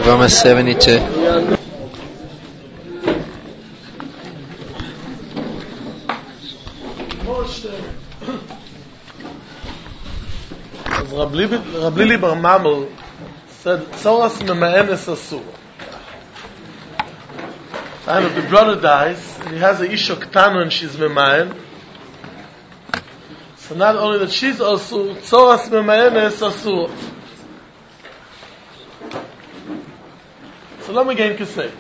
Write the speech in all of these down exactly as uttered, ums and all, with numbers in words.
Yevama seventy-two. Rabbi Lili Bar Mamel said, Tzoras mema'enes asur. And if the brother dies, and he has a isha ktana and she's mema'en, so not only that she's asur, Tzoras mema'enes asur. So let me get into say.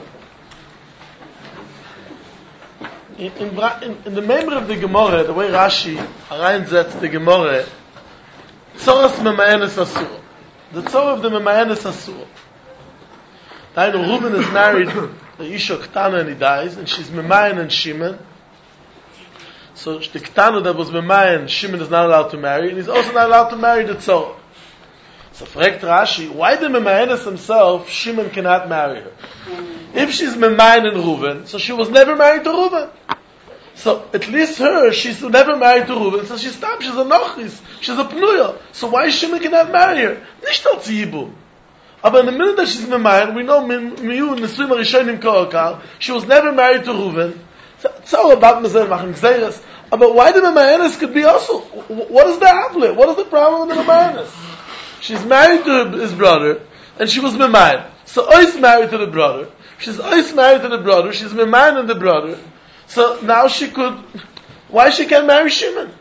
In, in, in, in the memory of the Gemara, the way Rashi arranges the Gemara, Tzoras mema'enes asur. The tzor of the mema'enes asur. Now, Reuben is married to Isha Ktana and he dies, and she's mema'en and Shimon. So the Ktana that was mema'en, Shimon is not allowed to marry, and he's also not allowed to marry the tzor. So fragt Rashi, why the mema'enes himself, Shimon cannot marry her? If she's mema'en and Reuben, so she was never married to Reuben. So at least her, she's never married to Reuben, so she stopped, she's a nochis, she's a pnuya. So why Shimon cannot marry her? Nicht al tzibum. But in the minute that she's mema'en, we know miyu nesuim harishonim ka'okal, she was never married to Reuben. So it's all about mezel machen gzeiras. But why the mema'enes could be also? What is the avle? What is the problem with the mema'enes? She's married to his brother, and she was mema'en. So ois married to the brother. She's ois married to the brother. She's mema'en and the brother. So now she could, why she can't marry Shimon?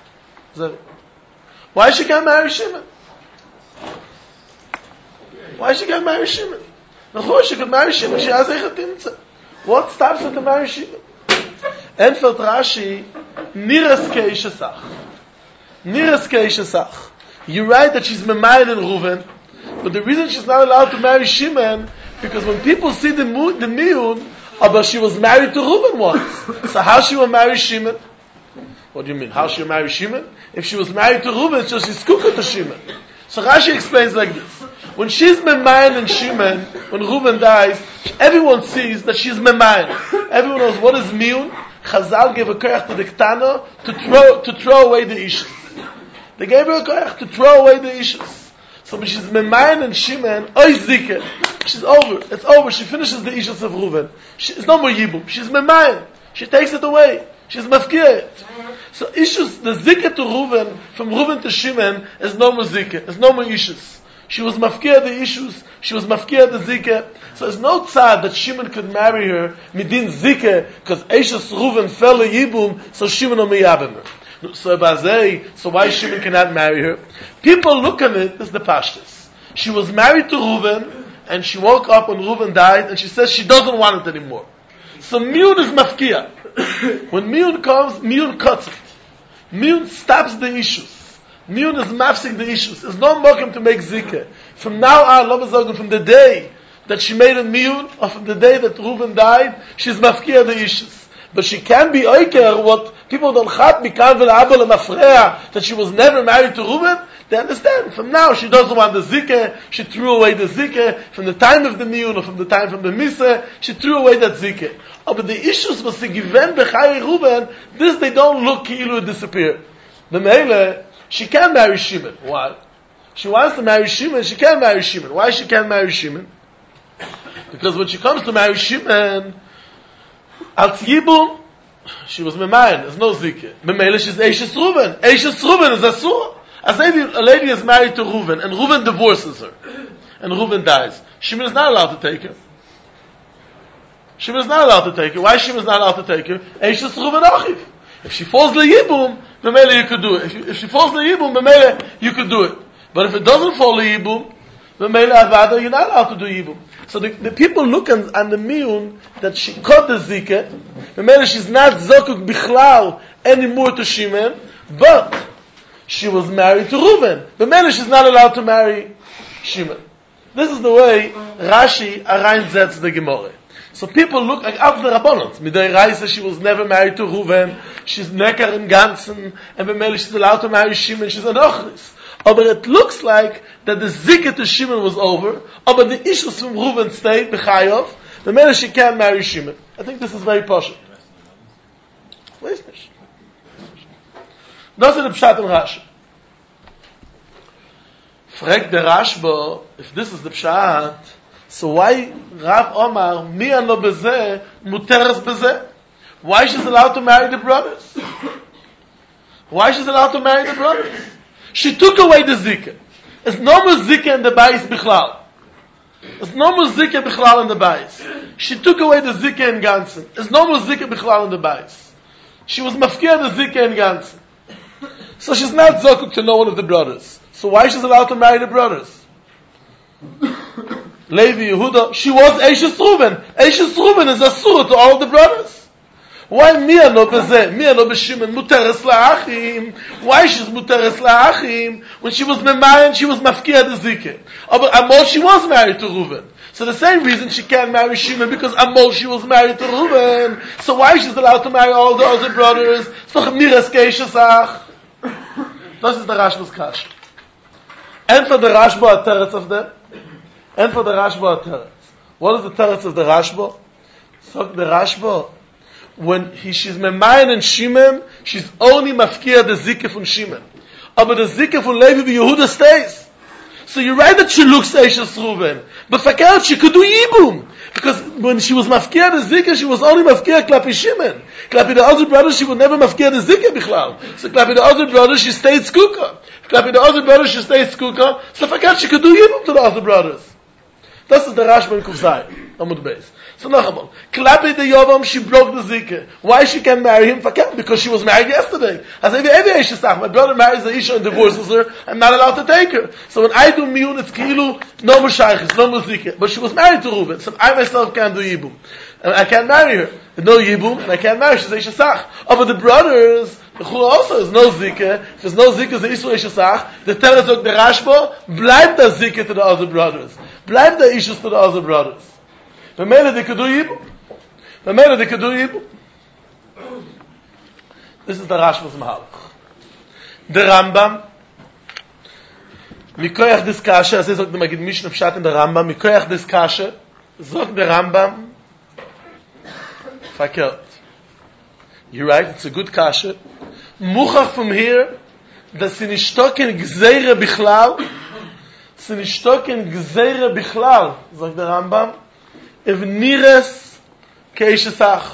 Why she can't marry Shimon? Why she can't marry Shimon? No, she could marry Shimon. She has a chatimtza. What stops her to marry Shimon? Enfelt Rashi, niras keishasach. Niras keishasach. You're right that she's mema'en and Reuven, but the reason she's not allowed to marry Shimon, because when people see the mu- the miyun, oh, but she was married to Reuben once. So how she will marry Shimon? What do you mean? How she will marry Shimon? If she was married to Reuben, so she's kukah to Shimon. So Rashi explains like this. When she's mema'en and Shimon, when Reuben dies, everyone sees that she's mema'en. Everyone knows what is miyun. Chazal gave a koyach to the ktana to throw, to throw away the issues. They gave her a koyach to throw away the issues. So when she's mema'en and Shimon, oy zikeh. She's over. It's over. She finishes the issues of Reuven. She, it's no more yibum. She's mema'en. She takes it away. She's mafkiyah. So issues, the zikeh to Reuven, from Reuven to Shimon, is no more zikeh. It's no more issues. She was mafkiyah the issues. She was mafkiyah the zikeh. So there's no tzad that Shimon could marry her midin zikeh, because Eishes Reuven fell a yibum, so Shimon o miyabim her. So Bazei, so why Shimon cannot marry her? People look at it as the pashtus. She was married to Reuven, and she woke up when Reuven died, and she says she doesn't want it anymore. So miyun is mafkiyah. When miyun comes, miyun cuts it. Miyun stops the issues. Miyun is mafsing the issues. There's no mokum to make zikah. From now on, Lama from the day that she made a miyun, or from the day that Reuven died, she's mafkiyah the issues. But she can be oiker what people don't chat mikan v'la'abel and afreya, that she was never married to Reuben. They understand. From now, she doesn't want the zikeh. She threw away the zikeh. From the time of the miyun, or from the time from the miseh, she threw away that zikeh. Oh, but the issues was the given b'chai Reuben. This they don't look ki'ilu it disappeared. The meile, she can marry Shimon. Why? She wants to marry Shimon. She can't marry Shimon. Why she can't marry Shimon? Because when she comes to marry Shimon, Al Tzibum, she was mema'en, there's no zikeh. Memele, she's Eishes Reuven. Eishes Reuven is asur. As a lady, a lady is married to Reuven, and Reuven divorces her, and Reuven dies. Shimon is not allowed to take her. Shimon is not allowed to take her. Why Shimon is not allowed to take her? Eishes Reuven achiv. If she falls liyibum, memele you could do it. If, you, if she falls liyibum, memele you could do it. But if it doesn't fall liyibum, memele avada, you're not allowed to do yibum. So the, the people look on, on the miyun that she caught the zikeh. Remember, she's not zokuk bichlal anymore to Shimon, but she was married to Reuven. Remember, she's not allowed to marry Shimon. This is the way Rashi arranges the Gemara. So people look like after the Rabbanot. Midei Raisa, she was never married to Reuven. She's nekar in Ganzen, and remember, she's allowed to marry Shimon. She's an ochris. Oh, but it looks like that the zikah to Shimon was over. Oh, but the issues from Reuven stayed, b'chayov. The man she can't marry Shimon. I think this is very posh. Weiß nicht. Das ist the Pshat in Rashi. Fragt der Rashba, if this is the Pshat, So why Rav Omar, mi ano bezeh, muteres bezeh? Why she's allowed to marry the brothers? Why she's allowed to marry the brothers? She took away the zikah. There's no more zikah in the bayis bichlal. There's no more zikah bichlal in the bayis. She took away the zikah in ganzen. There's no more zikah bichlal in the bayis. She was mafkir the zikah in ganzen. So she's not zokuk to no one of the brothers. So why she's allowed to marry the brothers? Levi Yehuda, she was Eishes Reuben. Eishes Reuben is asur to all of the brothers. Why Mia no bezeh? Mia no b'Shimon muteres la'achim? Why she's muteres la'achim? When she was memayin, she was mafkir the zikah. But Amol, she was married to Reuben. So the same reason she can't marry Shimon, because Amol, she was married to Reuben. So why she's allowed to marry all the other brothers? It's doch miras keishesach. Das ist der Rashba's kash. And for the Rashba a teretz of them. And for the Rashba a teretz. What is the teretz of the Rashba? So the Rashba, when he, she's memayin and Shimon, she's only mafkir the zikah from Shimon. But the zikah from Levi Yehuda stays. So you're right that she looks Eishes Reuben. But fakert, she could do Yibum. Because when she was mafkir the zikah, she was only mafkir klapi Shimon. Klapi the other brothers, she would never mafkir the zikah bichlal. So klapi the other brothers, she stayed skuka. Klapi the other brothers, she stayed skuka. So fakert, she could do Yibum to the other brothers. Das ist der Rashba in Kufzai, Amud Beis. So noch einmal, Klapi the Yovam, she broke the zikah. Why she can't marry him? Fakert, because she was married yesterday. As every every Isha sach, my brother marries the Isha and divorces her, I'm not allowed to take her. So when I do miyun, it's kilu, no more shaykhis, no more zikah. But she was married to Reuben, so I myself can't do yibum. And I can't marry her. No yibum, and I can't marry her, she's Isha sach. Oh, but the brothers, the chul also is no zikah. If there's no zikah, the Isha Isha sach, the Teretz of the Rashba, bleibt the zikah to the other brothers. Bleibt the issues to the other brothers. V'meile they could do yibum. V'meile they could do yibum. This is the Rashba's Mahalach. The Rambam, mikoyach dis kasha, as I sagt the Magid Mishnah Pshat in the Rambam, mikoyach dis kasha, sagt the Rambam, fakert. You're right, it's a good kasha. Muchach from here, that sie nicht stocken gzeire bichlal, sie nicht stocken gzeire bichlal, sagt der Rambam, if nires keishesach.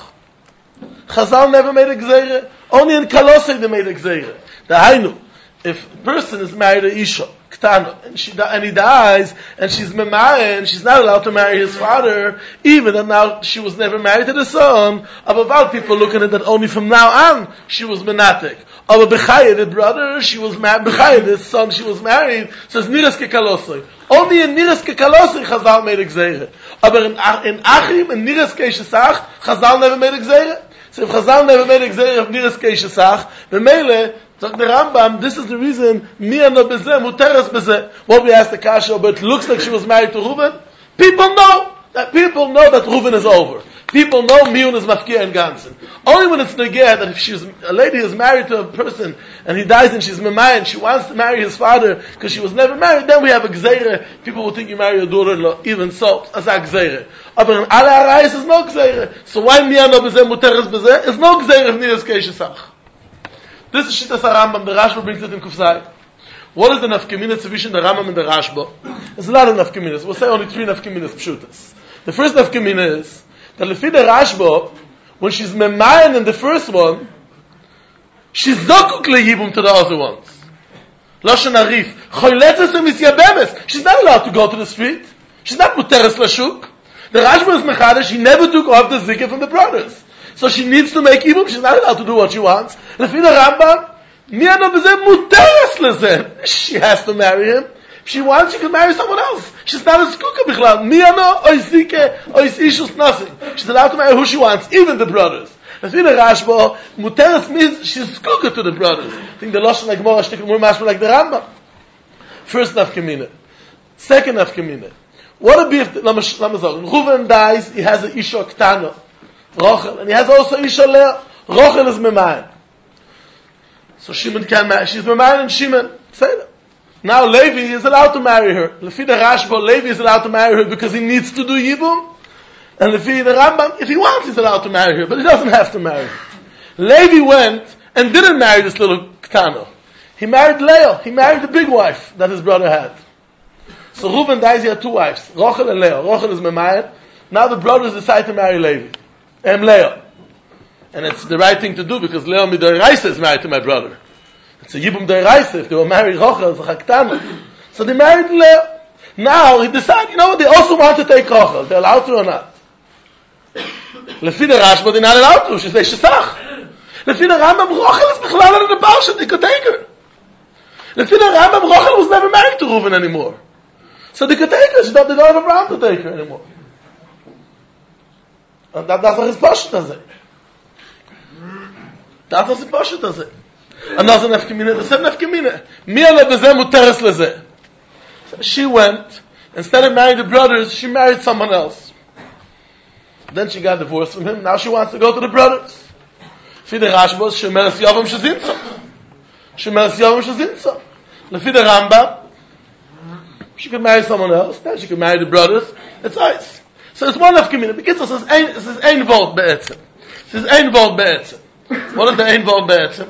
Chazal never made a gzeire, only in Kalosei they made a gzeire. The Hainu, if a person is married to Isha, Ktano, and, she, and he dies, and she's memaya, and she's not allowed to marry his father, even though now she was never married to the son, about people looking at that only from now on, she was menatic. Aber Bechaya, the brother, she was married, Bechaya, the son, she was married, so it's Niras Kekalosei. Only in Niras Kekalosei, Chazal made a gzeire. Aber in, in Achim, in Niras Keishesach, Chazal never made a gzeire. So if Chazal never made a gzeire of Niras Keishesach, the Mele, sagt der Rambam, this is the reason, Mia no bezeh, muteres bezeh. What we asked the Kasha, but it looks like she was married to Reuben. People know, that people know that Reuben is over. People know Miyun is mafkir and ganzen. Only when it's negeh, that if she's, a lady is married to a person, and he dies and she's memaya, and she wants to marry his father, because she was never married, then we have a gzeire. People will think you marry your daughter-in-law, even so, as a gzeire. But in alle arayis is no gzeire. So why Mia no bezeh, muteres bezeh? It's no gzeire of Niras Keishesach. This is Shittas HaRambam, the Rashba brings it in Kufzai. What is the nafkemina between the Rambam and the Rashba? There's a lot of nafkeminas. We'll say only three nafkeminas pshutas. The first nafkemina is that lefi the Rashba, when she's memayan in the first one, she's zokuk leyibum to the other ones. Lashon Arif. Choyletzes u'misyabemes. She's not allowed to go to the street. She's not muteres lashuk. The Rashba is mechadesh. He never took off the zikah from the brothers. So she needs to make ibum. She's not allowed to do what she wants. Lefi the Rambam, Mia no bezeh muteres lezeh. She has to marry him. If she wants, she can marry someone else. She's not a skuka bichlal. Mia no ois zike ois ishus nothing. She's allowed to marry who she wants, even the brothers. Lefi the Rashba, muteres means she's skuka to the brothers. I think the Lashon like more shtick more mashma like the Rambam. First nafkemina. Second nafkemina. What would be if Lama Zog, Reuven dies, he has an Isha Ktano, Rochel, and he has also Isha Leah. Rochel is Memayan. So Shimon can marry. She's Memayan and Shimon. Say that. Now Levi is allowed to marry her. Lefi the Rashba, Levi is allowed to marry her because he needs to do Yibum. And Lefi the Rambam, if he wants, he's allowed to marry her, but he doesn't have to marry her. Levi went and didn't marry this little Ktano. He married Leah. He married the big wife that his brother had. So Reuben dies, he had two wives, Rachel and Leah. Rachel is Memayed. Now the brothers decide to marry Levi. And Leah. And it's the right thing to do because Leah Midoraisa is married to my brother. It's a Yibum Doraisa. If they were married Rachel, it's a Chaktana. So they married Leah. Now he decided, you know what, they also want to take Rachel. They're allowed to or not? Lefi the Rashba, they're not allowed to. She says, Shesach. Lefi the Rambam, Rachel is Bechlal in the Barsha, they could take her. Lefi the Rambam, Rachel was never married to Reuven anymore. So they could take her. She thought they don't have Abraham to take her anymore. And that, that's what his Pasha does it. That's what his Pasha does it. And that's an Nefkemina. The same Nefkemina. Mia lebezeh muteres lezeh. She went, instead of marrying the brothers, she married someone else. Then she got divorced from him. Now she wants to go to the brothers. Lefi the Rashba, shemeres Yavam shezintzah. Shemeres Yavam shezintzah. Lefi the Rambam, she could marry someone else. Then she could marry the brothers. It's ice. So it's one of community. Because this is ein volt be'etzem. This is ein volt be'etzem. What is the ein volt be'etzem?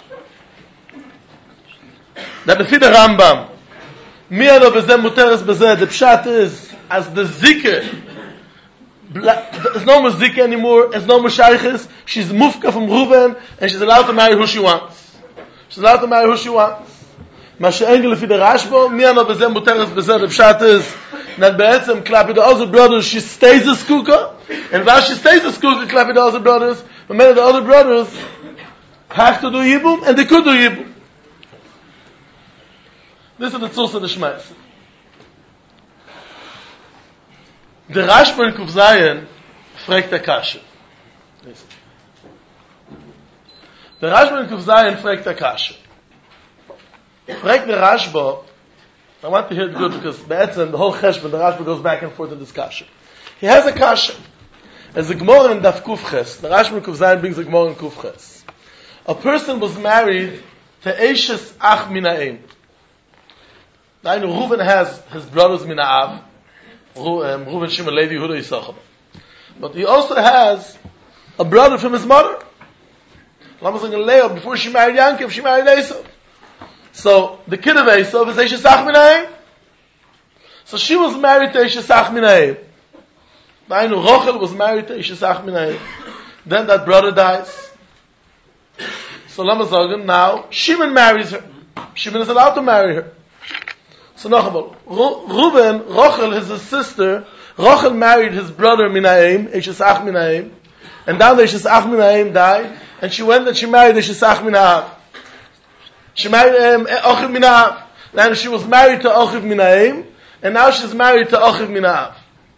That lefi the Rambam, mi ano bezeh muteres bezeh, the pshat is, as the zikr, there's no more zikr anymore, there's no more shaykhis, she's mufka from Reuven, and she's allowed to marry who she wants. She's allowed to marry who she wants. Ma she'en lefi the Rashba, mi ano bezeh muteres bezeh, the pshat is, that be'etzem, klapi the other brothers, she stays a skuka, and while she stays a skuka, klapi the other brothers, but many of the other brothers have to do yibum, and they could do yibum. This is the Tzos of the Shmais. The Rashba in Kuf Zayin fragt der Kasche. The Rashba in Kuf Zayin fragt der Kasche. Fragt der Rashba, I want to hear it good because be'etzem, the whole cheshbon, the Rashba goes back and forth in this Kasche. He has a Kasche. As a Gemara in Daf Kuf Ches, the Rashba in Kuf Zayin brings a Gemara in Kuf Ches. A person was married to Eishes Ach Mina'im. Now, Reuven has his brothers Mina'av, Reuven, Shimon, Levi, Yehuda, Yisachar. But he also has a brother from his mother. Lama saying Leah, before she married Yankov, she married Esav. So, the kid of Esav is Eishes Ach Mina'im. So she was married to Eishes Ach Mina'im. Now, Rachel was married to Eishes Ach Mina'im. Then that brother dies. So Lama saying, now, Shimon marries her. Shimon is allowed to marry her. So Nachabal, Reuven, Rachel is his sister. Rachel married his brother Mina'im, Eishes Ach Mina'im, and then Eishes Ach Mina'im died, and she went and she married Eishes Ach Mina'av. She married um, Achiv Mina'av. Then she was married to Achiv Mina'im, and now she's married to Achiv Mina'av.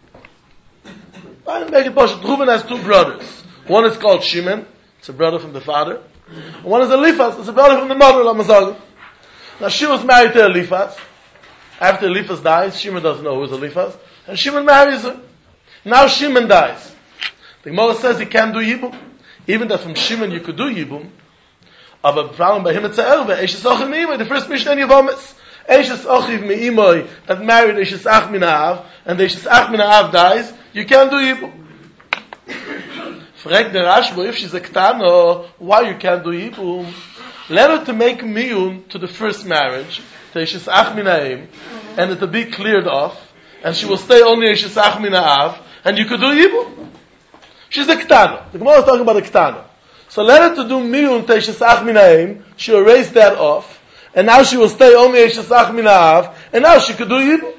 I make it possible. Reuven has two brothers. One is called Shimon, it's a brother from the father. And one is Eliphaz, it's a brother from the mother, Lamazag. Now she was married to Eliphaz. After Eliphaz dies, Shimon doesn't know who's Eliphaz, and Shimon marries her. Now Shimon dies. The Gemara says he can't do Yibum. Even that from Shimon you could do Yibum. But the problem by him it's Erve, Eishes Achiv Me'imoy, the first Mishnah in Yevomis. Eishes Achiv Me'imoy, that married Eishes Ach Mina'av, and Eishes Ach Mina'av dies, you can't do Yibum. Frag the Rashba, if she's a Ktano, why you can't do Yibum? Let her to make Miyun to the first marriage, to Eishes Ach Mina'im, and it will be cleared off, and she will stay only Eishes Ach Mina'av, and you could do Yibum. She's a Ktana. The Gemara is talking about a Ktana. So let her to do Miyun to Eishes Ach Mina'im, she will erase that off, and now she will stay only Eishes Ach Mina'av, and now she could do Yibum.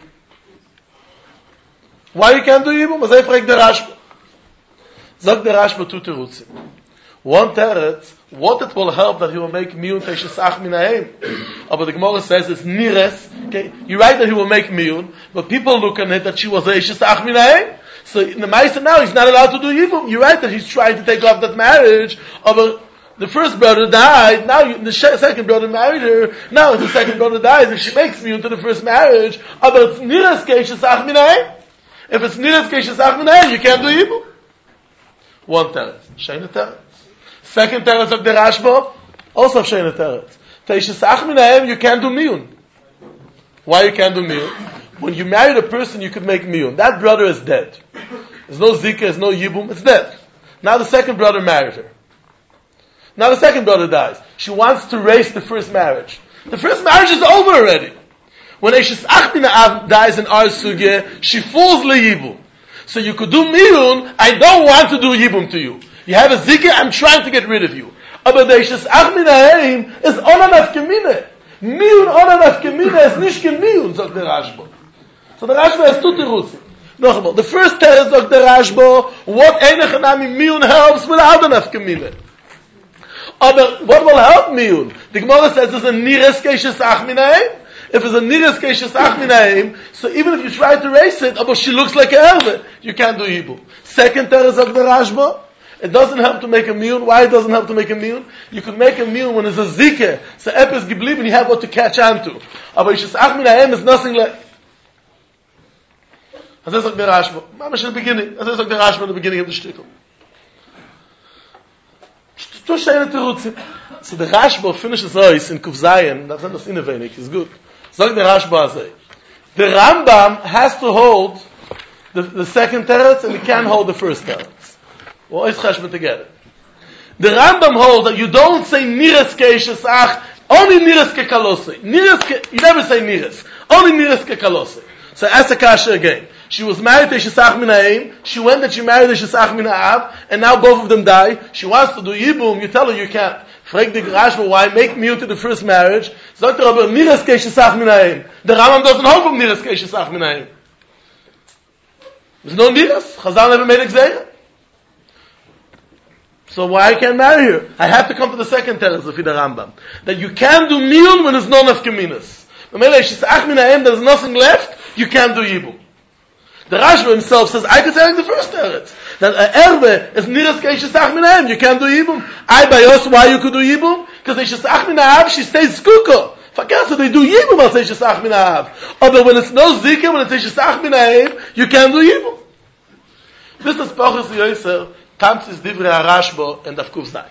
Why you can't do Yibum? As I frag the Rashba. Zog the Rashba two terutzim. One teretz, what it will help that he will make miyun teishes ach minahem. But the Gemara says it's nires. Okay, you write that he will make miyun, but people look on it that she was teishes ach minahem. So in the Ma'aser now he's not allowed to do yibum. You write that he's trying to take off that marriage. But the first brother died. Now you, the second brother married her. Now if the second brother dies, if she makes miyun to the first marriage, but it's nires teishes ach minahem. If it's nires teishes ach minahem, you can't do yibum. One teretz, sheina teretz. Second teretz of the Rashba, also sheina teretz. Teishes ach minahem, you can't do miyun. Why you can't do miyun? When you married a person, you could make miyun. That brother is dead. There's no zikah, there's no yibum, it's dead. Now the second brother married her. Now the second brother dies. She wants to erase the first marriage. The first marriage is over already. When Eishes Ach Min Ha'av dies in our sugya, she falls leyibum. So you could do miyun, I don't want to do yibum to you. You have a zikah, I'm trying to get rid of you. Aber der Eishes Ach Min Ha'aim is onan afkemine. Miyun onan afkemine is nicht gemiyun, sagt der Rashba. So the Rashba has two terutz. Noch einmal, the first terutz sagt der Rashba, what einach nami miyun helps without an afkemine. Aber what will help miyun? The Gemara says it's a nires Eishes Ach Min Ha'aim. If it's a nires Eishes Ach Min Ha'aim, so even if you try to erase it, but she looks like a erve, you can't do yibum. Second terutz of the Rashba, it doesn't help to make a miyun. Why it doesn't help to make a miyun? You could make a miyun when it's a zikah, so epis geblieben, and you have what to catch on to. Aber Eishes Ach Min Ha'aim is nothing like. As I said the Rashba, Mamash in the beginning, as I said the Rashba in the beginning of the shtickle. So the Rashba finishes us in Kuf Zayin, that's not in a wenig, it's good. So the Rashba say, the Rambam has to hold the, the second teretz and he can't hold the first teretz. Well, it's cheshbon together. The Rambam holds that you don't say nires keishes ach, only nires ke kalosei. Nires ke, you never say nires. Only nires ke kalosei. So ask the kasha again. She was married to Eishes Ach Min Ha'aim. She went that she married Eishes Ach Min Ha'av, and now both of them die. She wants to do yibum. You tell her you can't. Frag the Rashba, why make me to the first marriage? Sagt er aber nires ke Eishes Ach Min Ha'aim. The Rambam doesn't hold from nires ke Eishes Ach Min Ha'aim. There's no nires. Chazal never made a gzeira. So why I can't marry her? I have to come to the second teretz of the Rambam. That you can't do miyun when there's no nafkeminas. When Eishes Ach Min Ha'aim, there's nothing left, you can't do yibum. The Rashba himself says, I could tell you the first teretz. That an erbe is nires ke Eishes Ach Min Ha'aim, you can't do yibum. I by us, why you could do yibum? Because Eishes Ach Min Ha'av, she stays skuko. Forget, so they do yibum as Eishes Ach Min Ha'av. But when it's no zikah, when it's Eishes Ach Min Ha'aim, you can't do yibum. This is Pachas Yoser, Tamtzis Divrei HaRashba, and Daf Kuf Zayin.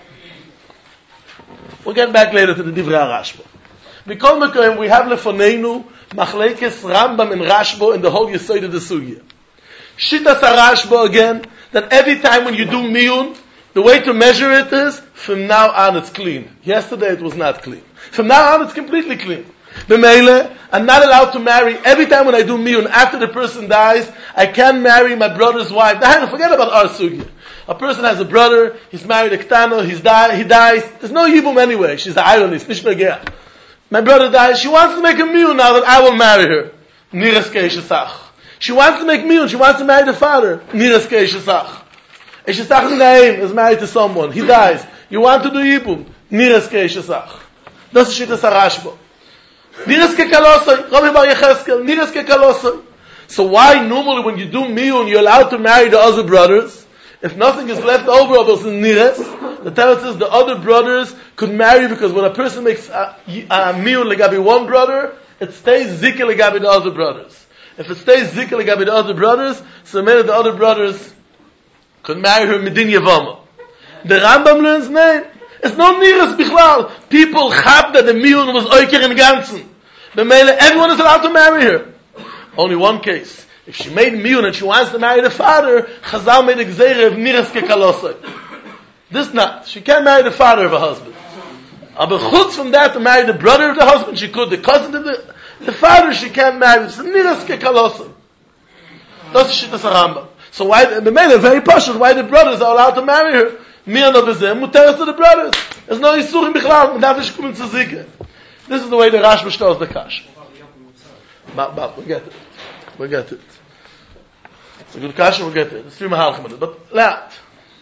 We'll get back later to the Divrei HaRashba. Mikol Mekoyim, we have lefoneinu Machlekes Rambam and Rashba in the whole Yesod of the Sugya. Shittas HaRashba again, that every time when you do miyun, the way to measure it is, from now on it's clean. Yesterday it was not clean. From now on it's completely clean. B'meile, I'm not allowed to marry. Every time when I do miyun, after the person dies, I can't marry my brother's wife. Forget about our Sugya. A person has a brother, he's married a Ktano, he's die, he dies. There's no yibum anyway. She's the ironist, nish megea. My brother dies, she wants to make a miyun now that I will marry her. Nires ke Eishes Ach. She wants to make miyun, she wants to marry the father. Nires ke Eishes Ach. Eishes Ach Min Ha'aim is married to someone, he dies. You want to do yibum. Nires ke Eishes Ach. Das ist Shittas HaRashba. Nires ke kalosoi. Rabbi Bar Yecheskel. Nires ke kalosoi. So why normally when you do miyun, you're allowed to marry the other brothers? If nothing is left over of us in nires, the Torah says the other brothers could marry, because when a person makes a, a miyun legabi one brother, it stays zikah legabi the other brothers. If it stays zikah legabi the other brothers, so maybe the other brothers could marry her midin yavama. The Rambam learns name. It's no nires bichlal. People chab that the miyun was oiker in ganzen. The mele, everyone is allowed to marry her. Only one case. If she made miyun and she wants to marry the father, Chazal made a gzeira of nires ke kalosoi. This not. She can't marry the father of her husband. But chutz from that to marry the brother of the husband, she could. The cousin of the, the father, she can't marry. It's nires ke kalosoi. That's Shittas HaRambam. So why, the men very pashut, why the brothers are allowed to marry her? Miyun of them, muteres to the brothers. There's no yisurim bichlal, and that's coming to zikah. This is the way the Rashba stores the kash. But, but, we get it. We get it. It's a good kasha, we'll get it. It's three mahalchim in it. But, laat.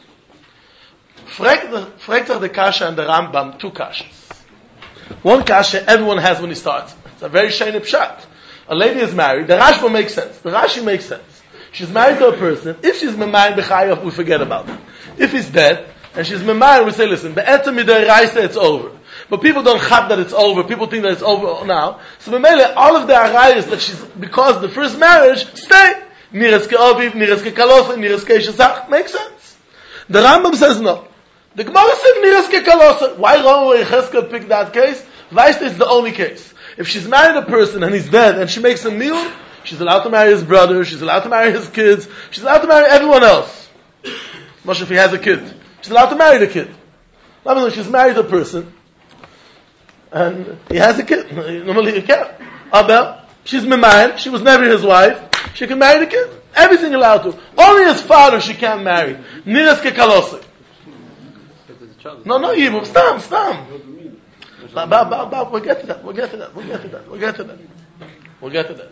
Fragt sich the kasha and the Rambam two kashas. One kasha everyone has when he starts. It's a very shayne pshat. A lady is married. The Rashba makes sense. The Rashi makes sense. She's married to a person. If she's memayim b'chayav, we forget about it. If he's dead, and she's memayim, we say, listen, be'etzem midei raisa, it's over. But people don't chab that it's over. People think that it's over now. So memele, all of the arayas that she's, because the first marriage, stay. Nires ke aviv, nires ke kalosoi, nires ke Eishes Ach. Makes sense. The Rambam says no. The Gemara says nires ke kalosoi. Why Rambam Yecheskel picked that case? Weist is the only case. If she's married a person and he's dead and she makes a meal, she's allowed to marry his brother, she's allowed to marry his kids, she's allowed to marry everyone else. Much if he has a kid. She's allowed to marry the kid. Normally she's married a person and he has a kid. Normally he can't. Aber She's Memayan. She was never his wife. She can marry the kid. Everything allowed to. Only his father she can't marry. Niras kekalosei. No, no, Yibum. Stam, stam. Ba, ba, ba, ba. We'll get to that. We'll get to that. We'll get to that. We'll get to that. We'll get to that.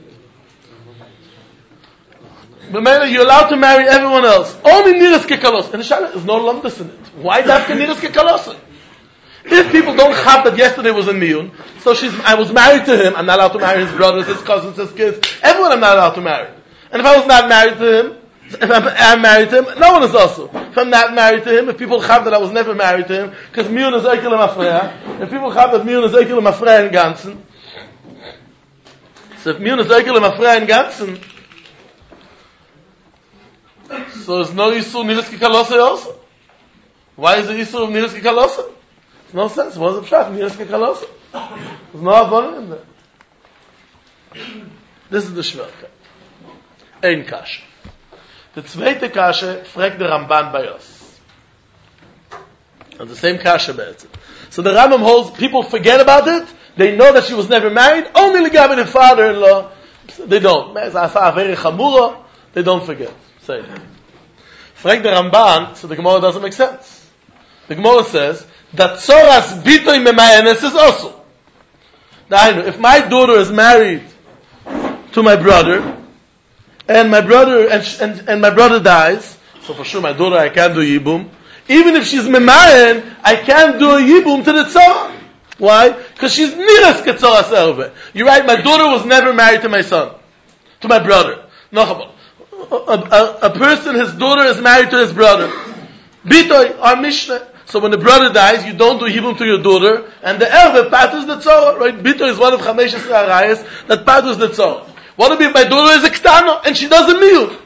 But you're allowed to marry everyone else. Only Niras kekalosei. And the Shaila is no lumdus in it. Why dafka Niras kekalosei? If people don't have that yesterday was a miyun, so she's, I was married to him, I'm not allowed to marry his brothers, his cousins, his kids, everyone I'm not allowed to marry. And if I was not married to him, if I'm, I'm married to him, no one is also. If I'm not married to him, if people have that I was never married to him, because miyun is eikel mafreya, if people have that miyun is eikel mafreya in ganzen, so if miyun is eikel mafreya in ganzen, so there's no Yisur Niras kekalosei also. Why is the Yisur of Niras kekalosei? No sense. What's the pshat? Niras kekalosei. There's no avon in there. This is the shverka. Ein kasha. The zweite kasha fragt the Ramban by us. And the same kasha be'etzim. So the Rambam holds people forget about it. They know that she was never married. Only legabe the father-in-law. They don't. Very chamura. They don't forget. Say it. Fragt the Ramban. So the Gemara doesn't make sense. The Gemara says that Tzoras Bitoy Memayenes is also. Now, if my daughter is married to my brother, and my brother and, and, and my brother dies, so for sure my daughter I can't do Yibum. Even if she's Memayen, I can't do a Yibum to the Tzorah. Why? Because she's Niras Ketzoras Erve. You're right, my daughter was never married to my son, to my brother. No, a, a, a person, his daughter is married to his brother. Bitoy, our Mishnah. So when the brother dies, you don't do Yibum to your daughter, and the Erve patters the Tzorah, right? Bitoy is one of Chamesh Esrei Arayos that patters the Tzorah. What if my daughter is a Ktano, and she does a meal?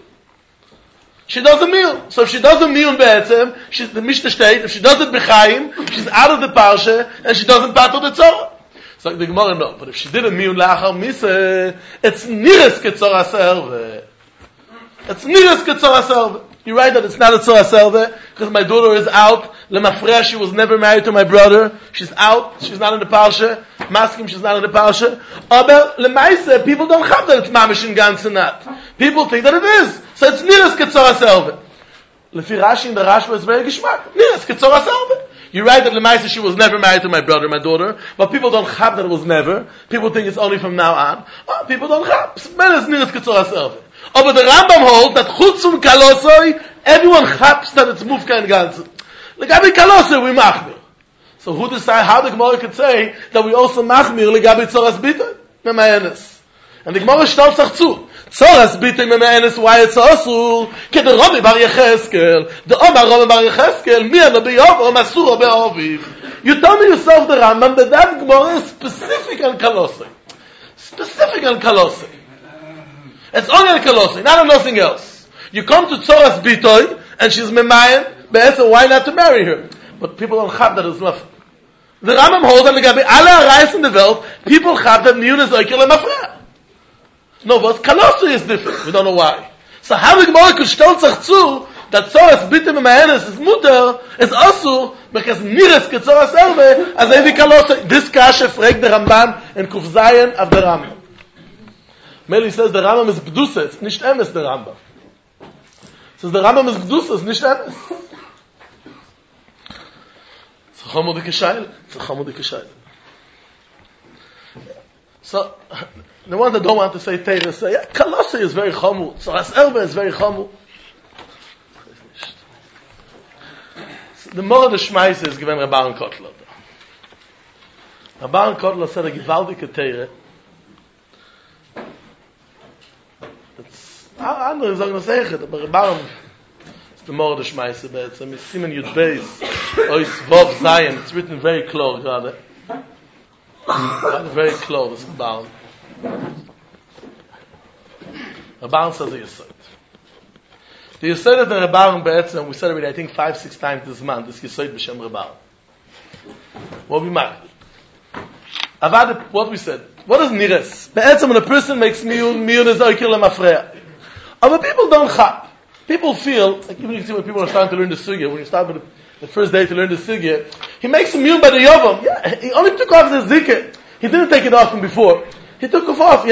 She does a meal. So if she does a meal be'etzem, she's the Mishnah state, if she does it b'chaim, she's out of the parsha, and she doesn't patter the Tzorah. So the Gemara, no. But if she did a meal la'achar miseh, it's Niras Ketzoras Erve. It's Niras Ketzoras Erve. You're right that it's not a Tzoras Erve, because my daughter is out. Lemafreya, she was never married to my brother. She's out. She's not in the parsha. Maskim, she's not in the parsha. Aber lemaise, people don't have that it's mamish in ganzen not. People think that it is. So it's Niras Ketzoras Erve. Lefi Rashi in the Rashba is very geschmack. Niras Ketzoras Erve. You're right that lemaise she was never married to my brother, my daughter. But people don't have that it was never. People think it's only from now on. Oh, people don't have. Man is Niras Ketzoras Erve. Aber the Rambam holds that chutzum kalosoi, everyone chaps that it's mufka in ganzen. Legabi kalosoi we machmir. So who decides how the Gemara could say that we also machmir legabi tzoras bitoy memayenes? And the Gemara stellt sich zu. Tzoras bitoy memayenes, why it's also ke the Rabbi Bar Yecheskel, the Omar Rabbi Bar Yecheskel, mi ano be'yov, or masur be'oviv. You tell me yourself the Rambam that that Gemara is specific on kalosoi. Specific on kalosoi. It's only on kalosoi, not on nothing else. You come to tzoras bitoy, and she's memayen, be'etzem, why not to marry her? But people don't have that as nothing. The Rambam holds that legabe alle arayos in the world, people have that miyun is oikel mafreya. No, but kalosoi is different. We don't know why. So how the Gemara could stellt sich zu that tzoras bitoy memayenes is mutter is also because Niras Ketzoras Erve as evi kalosoi. This kasha fragt the Ramban in Kuf Zayin of the Rambam. Meli says the Rambam is B'dusa, it's nicht emes the Rambam. Says the Rambam is B'dusa, it's nicht emes. It's a chomu d'keshayel. It's a chomu d'keshayel. So, the ones that don't want to say Teirah say, yeah, Kalosei is very chomu. Tzoras Erve is very chomu. So the more the Shmeise is given Rabban Kotler. Rabban Kotler said a gewaltige Teirah. Andere sagen das echt, aber Rabban ist der Mord der Schmeiße be'etzem, ist Simen Yud Beis, Ois Vov Zayin, it's written very close, gerade. Very close, this Rabban. Rabban says the Yesod. The Yesod of the Rabban be'etzem, we said already, I think five, six times this month, this Yesod b'Shem Rabban. What we mark. Avad, what we said. What is Niras? Be'etzem, when a person makes miyun, miyun is oikel mafreya. Other people don't chap. People feel, like even you see when people are starting to learn the sugya, when you start with the, the first day to learn the sugya, he makes a miyun by the yovam. Yeah, he only took off the zikr. He didn't take it off from before. He took it off, yeah.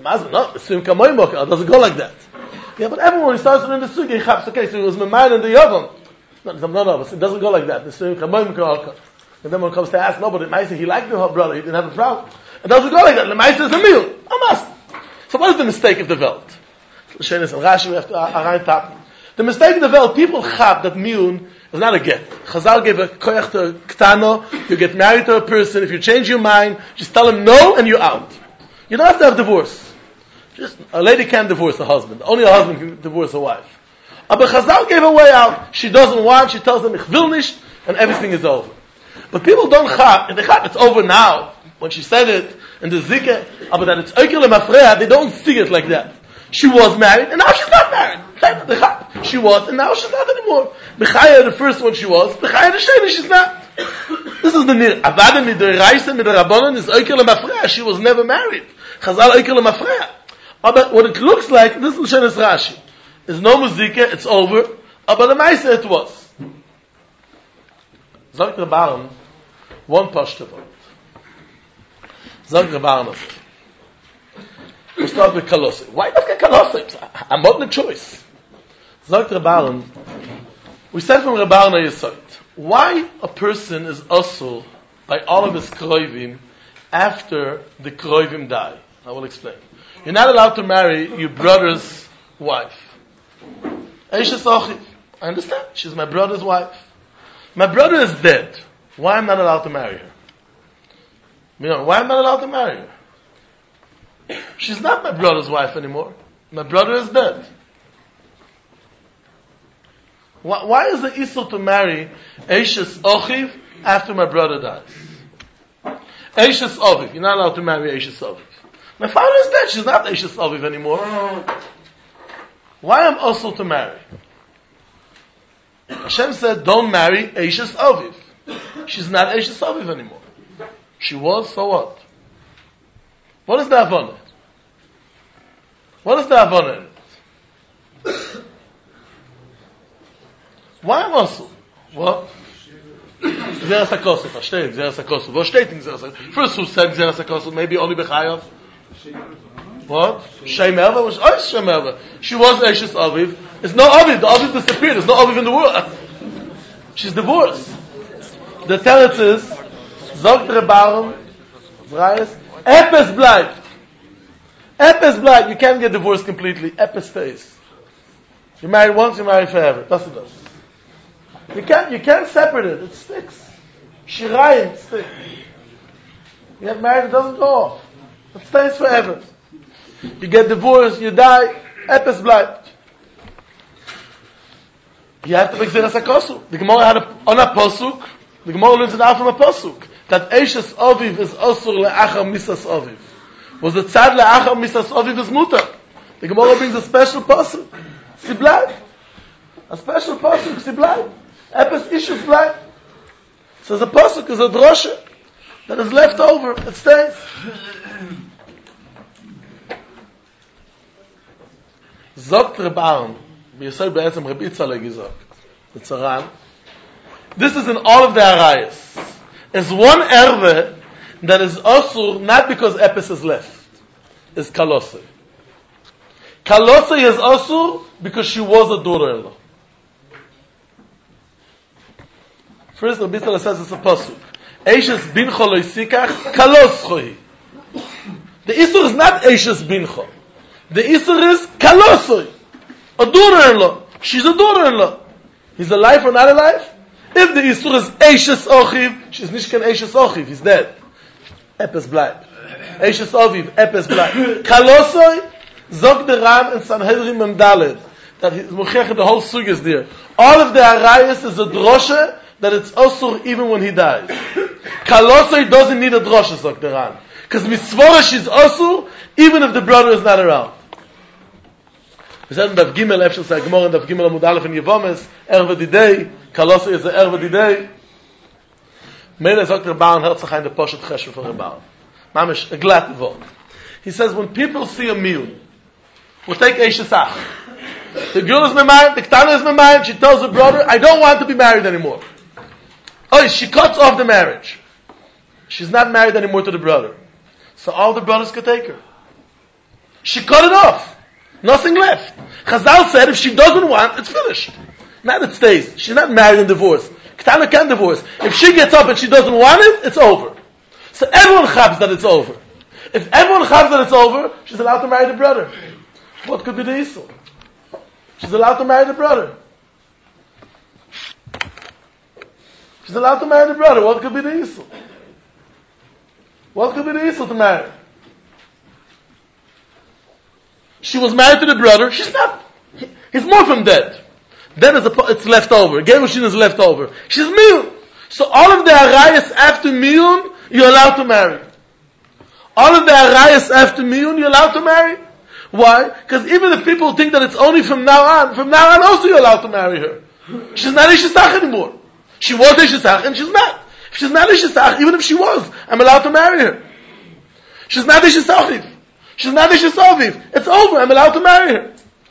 Mazman, no, Nisuim Kamoim, it doesn't go like that. Yeah, but everyone who starts in the sugi, he chaps, okay, so it was Memayin and the Yavam. No, no, no, it doesn't go like that. Nisuim Kamoim, and then when it comes to ask, no, but Maisa, he liked the brother, he didn't have a problem. It doesn't go like that. The Maisa is a meal. Amas. So what is the mistake of the Welt? L'shenis and Rashi, we have to align top. The mistake of the Welt, people chap that miyun is not a get. Chazal gave a koyach to a ktano, you get married to a person, if you change your mind, just tell him no and you're out. You don't have to have divorce. Just, a lady can't divorce a husband. Only a husband can divorce a wife. But Chazal gave a way out. She doesn't want, she tells him, ich will nicht, and everything is over. But people don't chap, and they chap, it's over now. When she said it, and the zikah, but that it's oikele mafreya, they don't see it like that. She was married, and now she's not married. She was, and now she's not anymore. Bechaya, the first one she was, Bechaya, the sheni, she's not. This is the nir. Avada midiraisa midirabonon is oikele mafreya. She was never married. Chazal oikele mafreya. But what it looks like, this is L'shenis Rashi. There's no muzika, it's over. But the Maisa it was. Zog the Baron, one pashto. Zog the Baron. We'll start with Kalosai. Why not get Kalosai? I'm not the choice. Zog the Baron. We said from Rabbanan Yesod, why a person is asur by all of his kroivim after the kroivim die. I will explain. You're not allowed to marry your brother's wife. Eishes Ochiv. I understand. She's my brother's wife. My brother is dead. Why am I not allowed to marry her? You know, why am I not allowed to marry her? She's not my brother's wife anymore. My brother is dead. Why, why is it issur to marry Eishes Ochiv after my brother dies? Eishes Ochiv. You're not allowed to marry Eishes Ochiv. My father is dead. She's not Eishes Ochiv anymore. Why am I also to marry? Hashem said, don't marry Eishes Ochiv. She's not Eishes Ochiv anymore. She was, so what? What is the Avonah? What is the Avonah in it? Why am I also? What? Zeres HaKosov. Versteht, Zeres HaKosov. Wo steht in Zeres HaKosov? First, who said Zeres HaKosov? Maybe only Bechayav? What? Shem Erva? Was oh, Shem Erva. She was Eishes Aviv. There's no Aviv. The Aviv disappeared. There's no Aviv in the world. She's divorced. The teretz is, Zogt Rebaron, Vrayes, Epes bleibt. Epes bleibt. You can't get divorced completely. Epes stays. You marry once, you marry forever. That's it. You can't, you can't separate it. It sticks. Shirayim sticks. You get married, it doesn't go off. It stays forever. You get divorced, you die, epes bleibt. You have to make Zeres HaKosov. The Gemara had a, on a posuk, the Gemara learns it out from a posuk, that Eishes Aviv is osur le'achar misas Aviv. Was the tzad le'achar misas Aviv is mutar. The Gemara brings a special posuk. Sie bleibt. A special posuk, sie bleibt. Epes issues bleibt. So the posuk is a drosha that is left over. It stays. Zogt Rebaron, wie es bei Etzem Reb Itzaleh gesagt, the Tzaran, this is in all of the Arayas. There's one erve that is osur not because Epes is left. It's Kalosai. Kalosai is osur because she was a daughter-in-law. First, Reb Itzaleh says it's a pasuk. Eishes bincho lo yisikach, kalos chohi. The Isur is not Eishes bincho. The Isur is kalosoi. A daughter-in-law. She's a daughter-in-law. He's alive or not alive? If the Isur is Eishes Ochiv, she's nicht kein Eishes Ochiv. He's dead. Epes bleibt. Eishes Ochiv, Epes bleibt. Kalosoi, Zog the Ram and Sanhedrin Memdaled. That is Mochech, the whole sug is there. All of the Arayas is a droshe that it's osur even when he dies. Kalosoi doesn't need a droshe, Zog the Ram. Because Mitzvora she's osur even if the brother is not around. We said in Daf Gimel, Efshel Say Gemara in Daf Gimel Amud Aleph in Yevomes, Erve Didei, Kalosai is the Erve Didei. Meile sagt Rebbaun, hört sich ein der Poshet Cheshve von Rebbaun. Mamish, a glatt word. He says, when people see a meal, we'll take Eishes Ach. The girl is memayim, the Ktana is memayim, she tells her brother, I don't want to be married anymore. Oh, she cuts off the marriage. She's not married anymore to the brother. So all the brothers could take her. She cut it off. Nothing left. Chazal said if she doesn't want, it's finished. Not it stays. She's not married and divorced. Ketana can divorce. If she gets up and she doesn't want it, it's over. So everyone chabs that it's over. If everyone chabs that it's over, she's allowed to marry the brother. What could be the issue? She's allowed to marry the brother. She's allowed to marry the brother. What could be the issue? What could be the issue to marry? She was married to the brother. She's not. He's more from dead. Then it's, a, it's left over. Gerushin is left over. She's miyun. So all of the arayas after miyun, you're allowed to marry. All of the arayas after miyun, you're allowed to marry. Why? Because even if people think that it's only from now on, from now on also you're allowed to marry her. She's not Ishisach anymore. She was Ishisach and she's not. If she's not Ishisach, even if she was, I'm allowed to marry her. She's not Ishisachiv. She's not Ishisachiv. It's over, I'm allowed to marry her.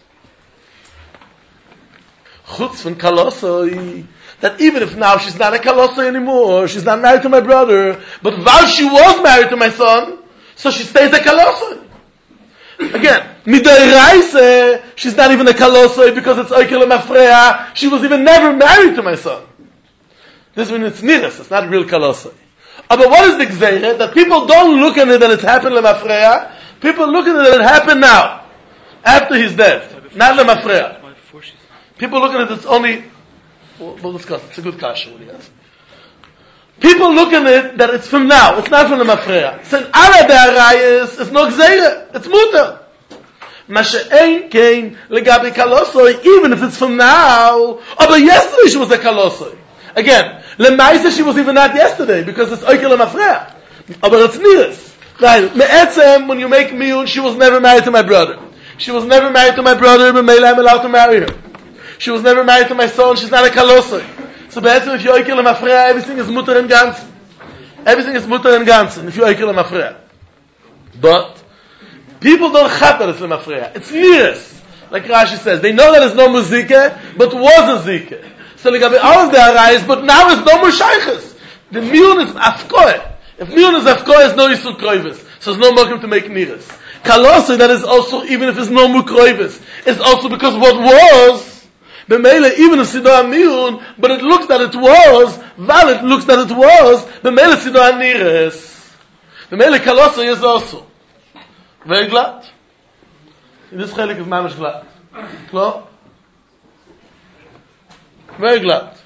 Chutz von Kalosoi, that even if now she's not a Kalosoi anymore, she's not married to my brother, but while she was married to my son, so she stays a Kalosoi. Again, Midai Raise, she's not even a Kalosoi because it's Oikel Mafreya. She was even never married to my son. This means it's Niras, it's not real Kalosoi. But what is the Gzeire? That people don't look at it that it happened Lemafreya. People look at it that it happened now, after he's dead, not Lemafreya. People look at it, it's only, we'll, we'll discuss, it's a good kasha, what he has. People look at it that it's from now, it's not from the mafreya. Since alla the arayas, it's no gzeira, it's muta. Mashe'ein kein legabi kalosoi, even if it's from now, but yesterday she was a kalosoi. Again, lemaisa she was even not yesterday, because it's oikel mafreya. But it's niras. Right, me'etzem, when you make miyun, she was never married to my brother. She was never married to my brother, but Meila I'm allowed to marry her. She was never married to my son, she's not a kalosoi. So basically, if you oikel mafreya, everything is mutter and ganzen. Everything is mutter and ganzen, if you oikel mafreya. But, people don't chat that it's a mafreya. It's niras. Like Rashi says, they know that it's no muzike, but was a zike. So like all of the arayas, but now it's no more shaykhs. The miyun is afkoe. If miyun is afkoe, it's no yisur kroivis. So there's no mokum to make niras. Kalosoi, that is also, even if it's no more kroivis, it's also because what was, B'meile, even if Sido HaMiyun, but it looks that it was, while it looks that it was, B'meile Sido HaNires. B'meile Kalosoi is also. Very glad. This chelik is mamish glad. Klar? Very glad.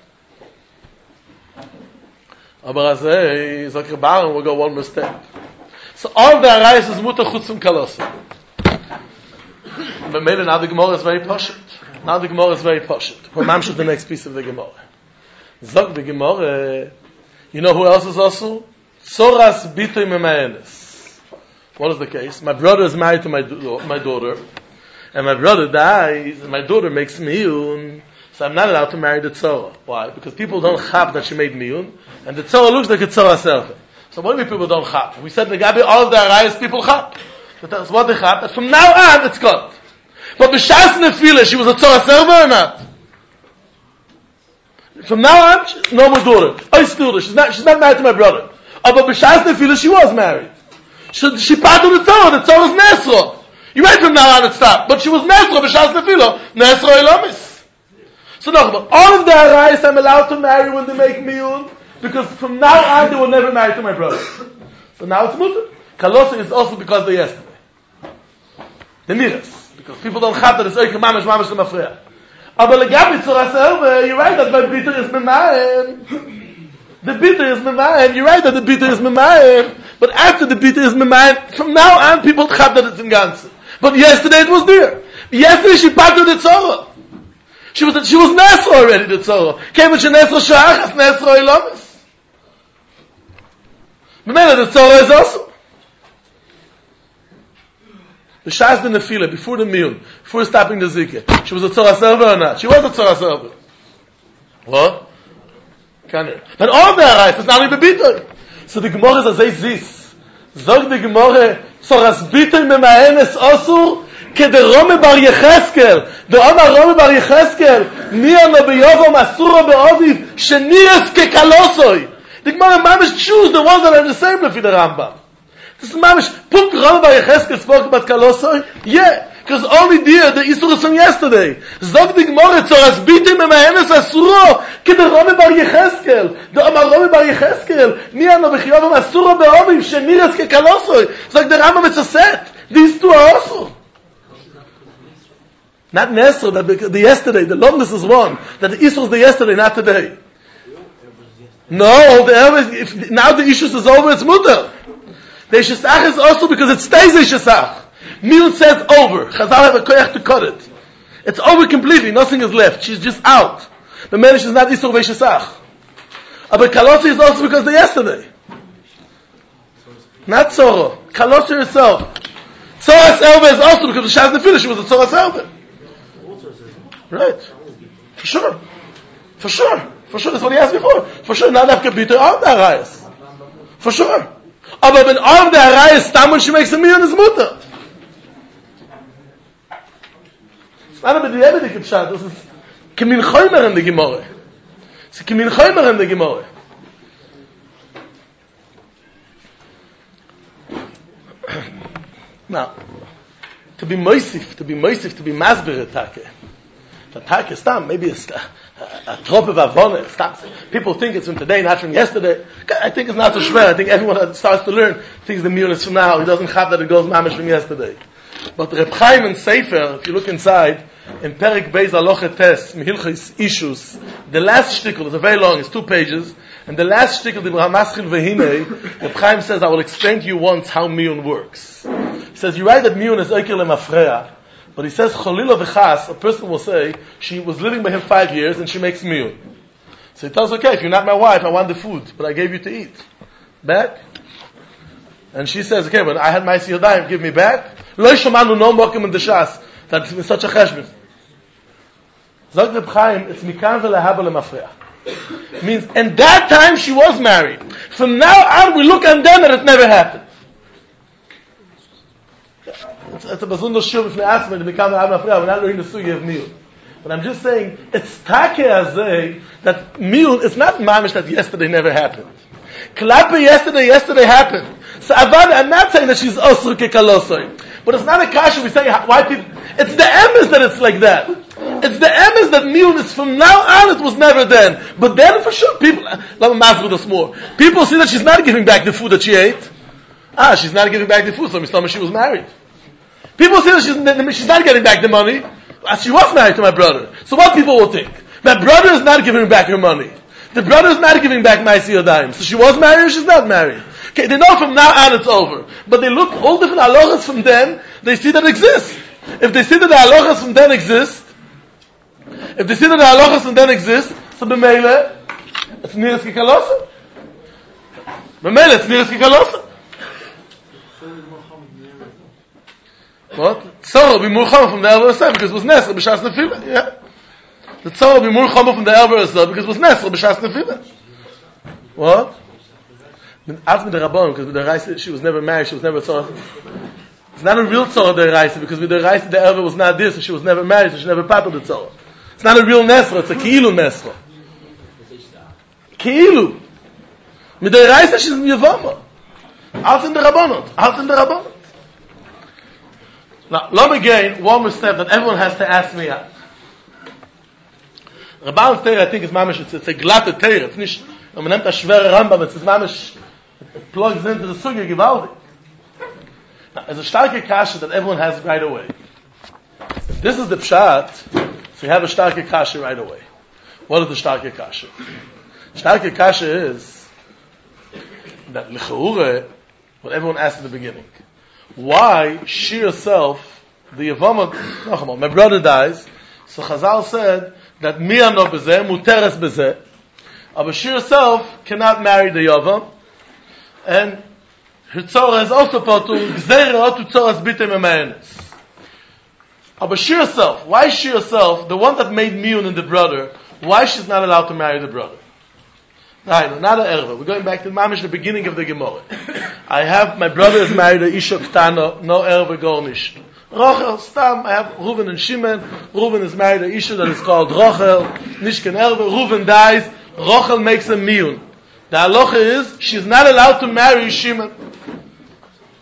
Aber as a, Zakir Baron will go one more step. So all the arayas is muta chutz from Kalosoi. B'meile, now the Gemara is very poshut. Now the Gemara is very poshut. We're mamshut the next piece of the Gemara. Zog the Gemara, you know who else is also? Tzoras bitoi memaenes. What is the case? My brother is married to my my daughter, and my brother dies, and my daughter makes miyun, so I'm not allowed to marry the tzora. Why? Because people don't chap that she made miyun, and the tzora looks like a tzora self. So what do you mean people don't chap? We said the Gabi, all of the arayas people chap. But that's what they chap. But from now on, it's cut. But b'shas nefila, she was a tzora serva or not? From now on, she's no more daughter. I still her. She's not. She's not married to my brother. Oh, but b'shas nefila, she was married. She, she part of the tzora. The tzora is nesro. You're right. From now on, it stopped. But she was nesro b'shas nefila. Nesro elamis. So no, but all of the arayas I'm allowed to marry when they make miyun, because from now on they were never married to my brother. So now it's mutter. Kalosoi is also because they yesterday. The niras. Because people don't have that it's oike mamash mamash lemafreya. Aber legabi tzora serve, you're right that my bitter is memayim. The bitter is memayim. You're right that the bitter is memayim. But after the bitter is memayim, from now on people have that it's in ganze. But yesterday it was there. Yesterday she parted the tzora. She was she was nesro already the tzora. Came with nesro shachas nesro ilamis. Remember the tzora is also. The Shas the Nefila, before the Miyun, before stopping the Zikah, she was a Tzora Serva or not? She was a Tzora Serva. What? Can't But all the Arayis, it's not even Bitoy. So the Gemara is a Zay Zis. Zog the Gemara, Tzoras Bitoy memaenes osur, ke de Rome bar Yecheskel. De Omar Rome bar Yecheskel, Niya no beyovom asura be'oviv, shenias ke kalosoi. The Gemara mamish choose the ones that are the same lefi the Rambam. This is mamish. Punkt Rama by Yecheskel spoke about Kalosoi. Yeah. Because only there, the Isur is from yesterday. Zog the Gemara, Tzoras bitim emahenes asuro, ki the Rami bar Yecheskel, the Amar Rami bar Yecheskel, mi ano b'chiyavam asuro be'ovim, sheniras ke kalosoi. Zog the Rambam, it's a set. These two are also. Not Nesro, that the yesterday, the longest is one. That the Isur is the yesterday, not today. No, the if, now the issue is over, it's mutter. The Ishesach is also because it stays Ishesach. Mil says over. Chazal have a koyach to cut it. It's over completely. Nothing is left. She's just out. The Menish is not Isur Veishesach. But Kalosi is also because of yesterday. Not Tzoro. Kalosi herself. Tzoras Elbe is also because the Shaz Nefila, she was a Tzoras Elbe. Right. For sure. For sure. For sure. That's what he asked before. For sure. Not after Bito of the Arayas. For sure. Aber when of the Arayas, Tam when she makes a million is mutter. It's not about the Ebedik of Pshat. This is Kemin Choymer in the Gemara. It's Kemin Choymer in the Gemara. Now, to be moisif, to be moisif, to be masber atake. The atake is tam, maybe it's a, a, a drop of avonah. People think it's from today, not from yesterday. I think it's not so schwer. I think everyone that starts to learn thinks the mule is from now. He doesn't have that it goes mamish from yesterday. But Reb Chaim and Sefer, if you look inside, in Perik Beis Aloche Tes, Mehilchis Issues, the last shtickle is very long, it's two pages, and the last shtickle, the Ramaschil Vehine, Reb Chaim says, I will explain to you once how miyun works. He says, you write that miyun is Oikel Lemafreya, but he says, Cholila V'chas, a person will say, she was living by him five years, and she makes miyun. So he tells her, okay, if you're not my wife, I want the food, but I gave you to eat. Back? And she says, okay, but I had my siyadayim, give me back. Lo shomanu no mokim in the shas. That's such a cheshbon. Zog Reb Chaim, it's mikan v'lehaba lemafreya. Means, and that time she was married. From now on, we look on them and it never happened. It's, it's a bazundo shul if they ask me to mikan v'lehaba lemafreya. We're not learning the sugi of miyun. But I'm just saying, it's take azay that miyun, it's not mamish that yesterday never happened. Klappe yesterday, yesterday happened. So Avad, I'm not saying that she's osur kekalosoi. But it's not a kasha we say why people, it's the emes that it's like that. It's the emes that miyun is from now on, it was never then. But then for sure, people, let me mask with us more. People see that she's not giving back the food that she ate. Ah, she's not giving back the food, so Mishnah she was married. People see that she's, she's not getting back the money. As she was married to my brother. So what people will think? My brother is not giving back her money. The brother is not giving back my siyadayim. So she was married or she's not married. Okay, they know from now on it's over. But they look, all different halachas from then, they see that exist. If they see that the halachas from then exist, if they see that the halachas from then exist, so b'meile, it's niras kikalosa. B'meile, it's niras kikalosa. What? Tzara will be more chama from the elber herself because it was Nesra b'shas nefila. Yeah. The tzara will be more chama from the elber herself because it was Nesra b'shas nefila. What? Ask me the Rabban because with the Reise she was never married. She was never tzara. It's not a real tzara the Reise because with the Reise the elber was not this, so she was never married, so she never part of the tzara. It's not a real Nesra. It's a ki'ilu Nesra. Ki'ilu. With the Reise she's in Yevama. Out in the Rabbanot. Out in the Rabbanot. Now, let me gain one more step that everyone has to ask me out. Rabban's Teira, I think, is mamish, it's, it's a glatte Teira. It's nicht, when man nimmt a schwere Rambam, it's mamish, it plugs into the Sugya gewaltig. Now, there's a starke kasha that everyone has right away. If this is the pshat, so you have a starke kasha right away. What is the starke kasha? Starke kasha is that l'chaure, what everyone asked at the beginning. Why she herself, the Yavama, my brother dies, so Chazal said that Mia no bezeh, muteres bezeh, but she herself cannot marry the Yavam, and her tzora is also patu, gzeira to tzoras bitem emaenes. But she herself, why she herself, the one that made Miyun and the brother, why she's not allowed to marry the brother? Right, not an erva. We're going back to Mamish, the beginning of the Gemara. I have, my brother is married to Isha Ktana, no erva gornish. Rochel, Stam, I have Reuven and Shimon. Reuven is married to Isha that is called Rochel, Nishken erva. Reuven dies, Rochel makes a miyun. The halacha is, she's not allowed to marry Shimon.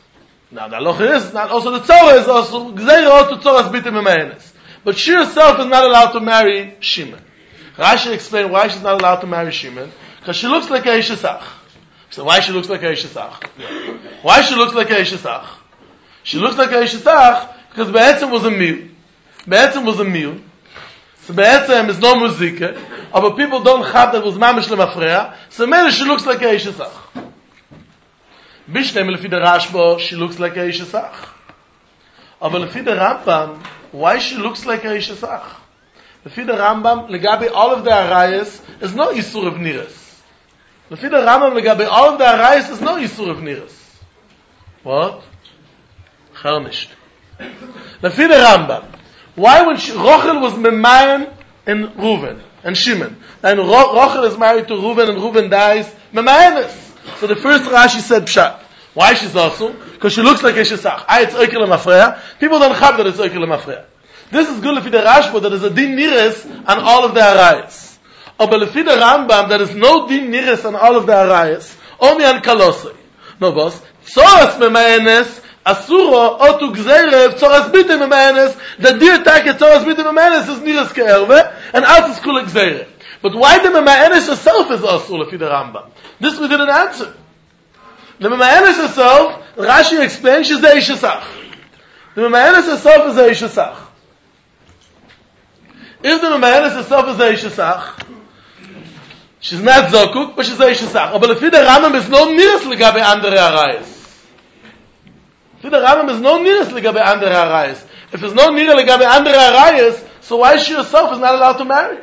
Now the halacha is not also the Torah is also gzeira to Torah's bitim emaenes. But she herself is not allowed to marry Shimon. Rashi explained why she's not allowed to marry Shimon, because she looks like a Ishesach. So why she looks like a Ishesach? Why she looks like a Ishesach? She looks like a Ishesach because Be'etzem was a mil. Be'etzem was a mil. So Be'etzem is no muzika, but people don't have that was mamish lemafreya. So maybe she looks like a Ishesach. Bishnem lefi the Rashba, she looks like a Ishesach. But lefi the Rambam, why she looks like a Ishesach? Lefi the Rambam, legabe all of the arayas, is no isur of niras. Lefi the Rambam, legabe all of the arayas, is no isur of niras. What? Charnisht. Lefi the Rambam, why when she, Rochel was memayan in Reuven and Shimon, and Ro- Rochel is married to Reuven and Reuven dies, memayanis. So the first Rashi said pshat. Why she's also? Because she looks like a shesach. Ah, it's oikel mafreya. People don't have that it's oikel mafreya. This is good lefi the Rashba that is a din niris on all of the arayas. But lefi the Rambam that is no din niris on all of the arayas. Only on kalosei. No boss. Tzoras memayenes asuro otu gzerev tzoras bitim memayenes. The dear take tzoras bitim memayenes is niris ke'erve and out is kula gzerev. But why the memayenes herself is asur lefi the Rambam? This we didn't answer. The memayenes herself, Rashi explains, she's the Ishesach. The memayenes herself is the Ishesach. If the memayenes herself is the Ishesach, she's not Zokuk, but she's the Ishesach. But if the Rambam is no niras legabe andere arayas. If the Rambam is no niras legabe andere arayas. If there's no niras legabe andere arayas, so why she herself is not allowed to marry?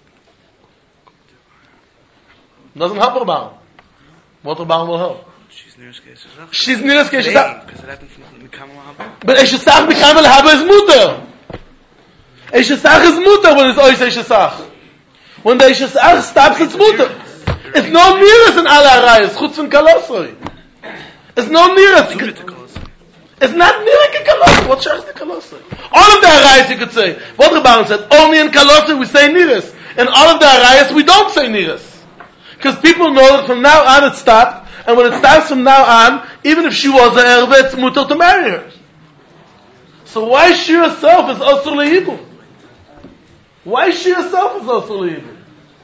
Doesn't help her Baum. What her Baum will help? She's near as She's near as Shesach. But a Shesach become a Haba is mutter. A Shesach is mutter when it's always a Shesach. When the Shesach stops, it's mutter. It's no nearest in all arayas, chutz from kalosoi. It's no nearest. It's not near like a kalosoi. What shach is the kalosoi? All of the arayas you could say. What the Baron said, only in kalosoi we say nearest. In all of the arayas we don't say nearest. Because people know that from now on it stopped. And when it starts from now on, even if she was an erve, it's mutter to marry her. So why she herself is asur le'ibum? Why she herself is asur le'ibum?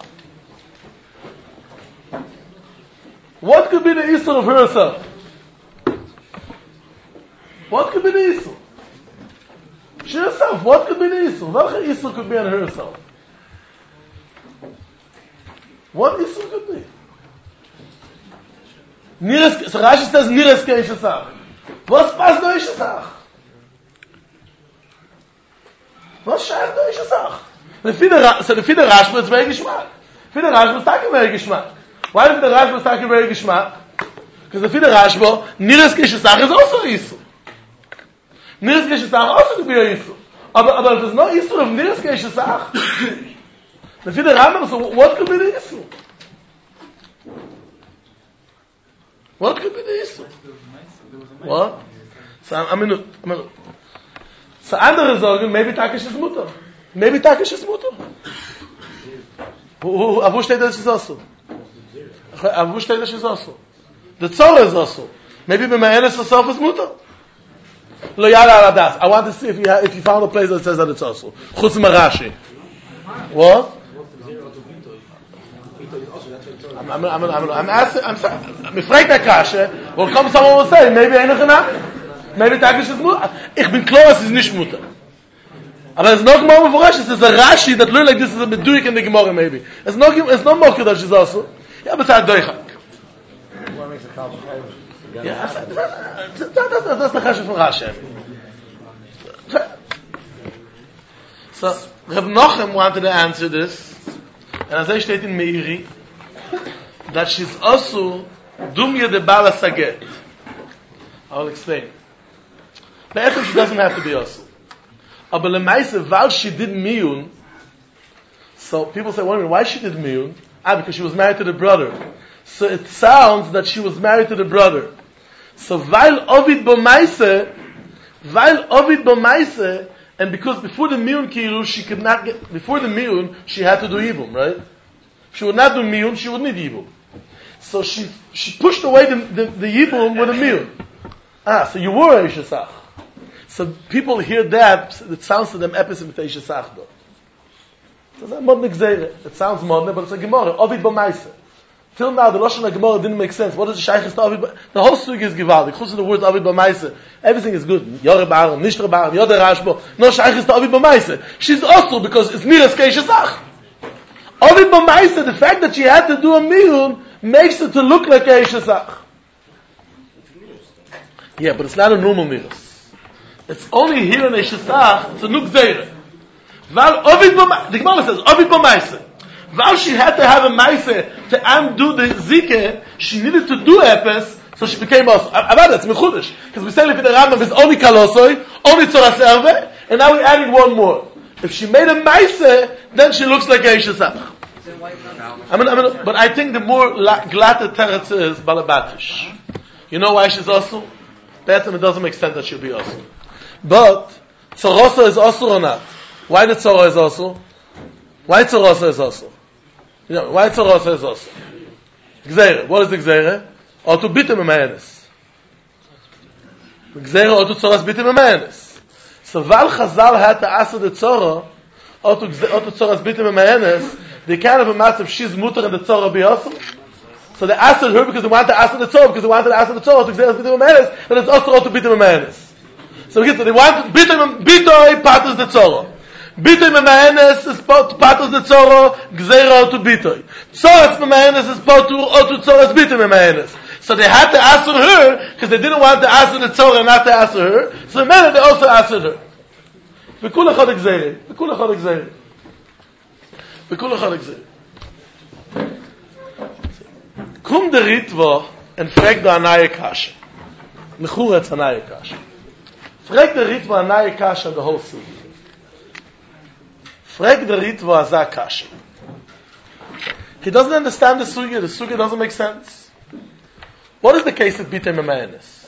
What could be the isur of herself? What could be the isur? She herself, what could be the isur? Welche isur could be on herself? What isur could be? Niras, so Rashi says niras ke Ishesach. What's pas no Ishesach? What's shayach no Ishesach? So the Fide Rashba is very geschmack. Fide Rashba is taki very geschmack. Why the Fide Rashba is taki very geschmack? Because the Fide Rashba, niras ke Ishesach is also Isur. Niras ke Ishesach also could be a Isur. But, but if there's no Isur of niras ke Ishesach, the Fide Rambam, so what could be the Isur? What could be the issue? What? So I'm in a... So andere sagen, maybe Takish is mutter. Maybe Takish is mutter. Wo steht das ist also? Wo steht das ist also? The Tzorah is also. Maybe B'ma'enes herself is mutter. Lo yala ala das. I want to see if you, have, if you found a place that says that it's also. Chutz Marashi. What? I'm, I'm, I'm, I'm, I'm asking, I'm sorry, I'm afraid that kasha, will come someone will say, maybe ain't enough. Maybe Takish is mutter. Ich bin klar, es ist nicht mutter. Aber it's not more Mufurash, it's a Rashi that look like this is a Meduik in the Gemara maybe. It's not, it's not more that she's also. Yeah, but it's a Doichak. Yeah, that's, that's the Chashiv from Rashi. So, Reb Nochem wanted to answer this, and as I stated in Meiri, that she's also Dumya de Bala Saget. I'll explain. Be'echem she doesn't have to be also. Aber lemaise, while she did miyun, so people say, wait a minute, why she did miyun? Ah, because she was married to the brother. So it sounds that she was married to the brother. So while Ovid Bomaise, while Ovid Bomaise, and because before the miyun kiru, she could not get, before the miyun, she had to do ibum, right? If she would not do miyun, she would need ibum. So she, she pushed away the, the, the ibum with a miyun. Ah, so you were Eish Sach. So people hear that, it sounds to them episode Eish Sach though. So that's modern Gzeire. It sounds modern, but it's a Gemara. Ovid B'maisa. Till now, the Lashon HaGemara didn't make sense. What is the Shaykhis to Ovid B'maisa? The whole sugi is Givaldik. Chutz the word Ovid B'maisa. Everything is good. Yore B'aram, Nishtra B'aram, Yode Rashbo. No Shaykhis to Ovid B'maisa. She's also because it's Niras Keish Sach. Ovid B'maisa, the fact that she had to do a miyun makes it to look like Keish Sach. Yeah, but it's not a normal Niras. It's only here in Eish Sach, it's a Nuk Zeire. Val Ovid B'maisa, the Gemara says, Ovid B'maisa. While she had to have a maise to undo the zike, she needed to do epes, so she became us. About it's mechudesh, because we say if the Rambam is only kalosoi, only tzoras erve, and now we're adding one more. If she made a maise, then she looks like Eish Sach. I mean, I mean, but I think the more glatte teretz is balabatish. You know why she's also? Better, it doesn't make sense that she'll be also. But tzorosa is also or not? Why the tzora is also? Why tzorosa is also? You know, why tzorosa is also? Gzeire. What is the gzeire? Or to bitte me ma'enes. Gzeire or to tzoras bitte me ma'enes. So while Chazal had to ask the tzora, or to tzoras bitte me ma'enes, they kind of a matter if she's mutter and the tzora be also. So they asked her because they wanted to ask the tzora, because they wanted to ask the tzora to gzeire bitte me ma'enes, but it's also or to bitte me ma'enes. So they want bitte bitte patters the tzora. Bitoy memaenes is patos the tzoro, gzeira to bitoy. Tzoras memaenes is patur or to tzoras bitoy memaenes. So they had to answer her, because they didn't want to answer the tzora and not to answer her. So the minute they also answered her. V'kul echad gzeira. V'kul echad gzeira. V'kul echad gzeira. Kum der Ritva and frag the anaye kasha. Mechuretz anaye kasha. Frag the Ritva anaye kasha the whole sugi. Frag the Ritva Azah Kasha. He doesn't understand the Sugya. The Sugya doesn't make sense. What is the case with Bitei Memaenes?